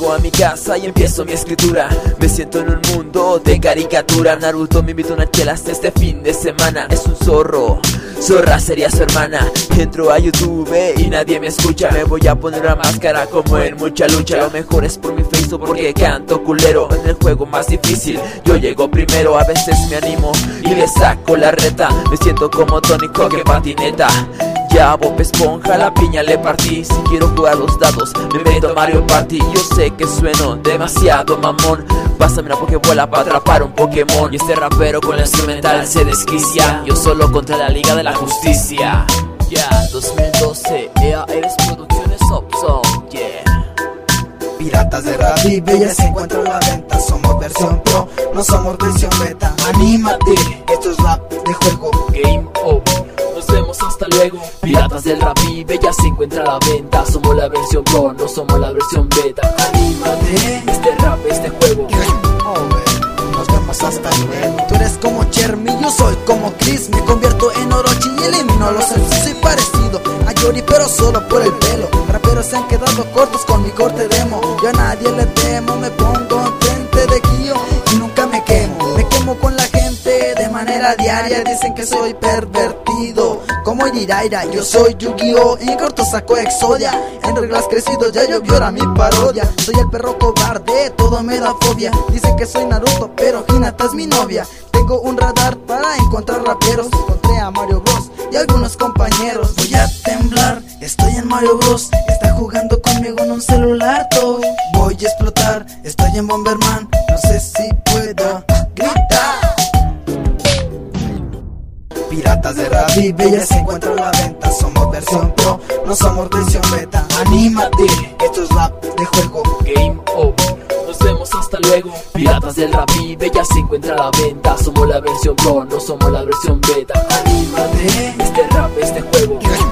Llego a mi casa y empiezo mi escritura. Me siento en un mundo de caricatura. Naruto me invita a unas chelas este fin de semana. Es un zorro, zorra sería su hermana. Entro a YouTube y nadie me escucha. Me voy a poner una máscara como en Mucha Lucha. Lo mejor es por mi Facebook porque canto culero. En el juego más difícil yo llego primero. A veces me animo y le saco la reta. Me siento como Tony Hawk en patineta. Ya a Bob Esponja la piña le partí. Si quiero jugar los dados me meto a Mario Party. Yo sé que sueno demasiado mamón. Pásame una pokebola para atrapar un Pokémon. Y este rapero con la instrumental se desquicia. Yo solo contra la Liga de la Justicia. Ya, 2012, EAS Producciones Opson, yeah. Piratas de Rapibe ya se encuentra a la venta. Somos versión pro, no somos versión beta. Anímate, esto es rap de juego. Game over, nos vemos hasta luego. Piratas del Rapibe ya se encuentra a la venta. Somos la versión pro, no somos la versión beta. Anímate, este rap, este juego. Game over, nos vemos hasta luego. Tú eres como Chermi, yo soy como Chris. Me convierto en Orochi y elimino a los elfos. Soy parecido a Yori pero solo por el pelo. Raperos se han quedado cortos con mi corte demo. Yo a nadie le temo, me pongo enfrente de Kyo y nunca me quemo. Me quemo con la gente de manera diaria. Dicen que soy pervertido como Jiraiya. Yo soy Yu-Gi-Oh! En corto saco Exodia. En reglas crecidos ya llovió ahora mi parodia. Soy el perro cobarde, todo me da fobia. Dicen que soy Naruto pero Hinata es mi novia. Tengo un radar para encontrar raperos. Encontré a Mario Bros y algunos compañeros. Voy a temblar, estoy en Mario Bros. Está jugando conmigo en un celular todo. Voy a explotar, estoy en Bomberman. No sé si puedo gritar. Piratas de Rapibe ya se encuentra a la venta. Somos versión pro, no somos versión beta. Anímate, esto es rap de juego. Game over, nos vemos hasta luego. Piratas del Rapibe ya se encuentra a la venta. Somos la versión pro, no somos la versión beta. Anímate, este rap, este juego.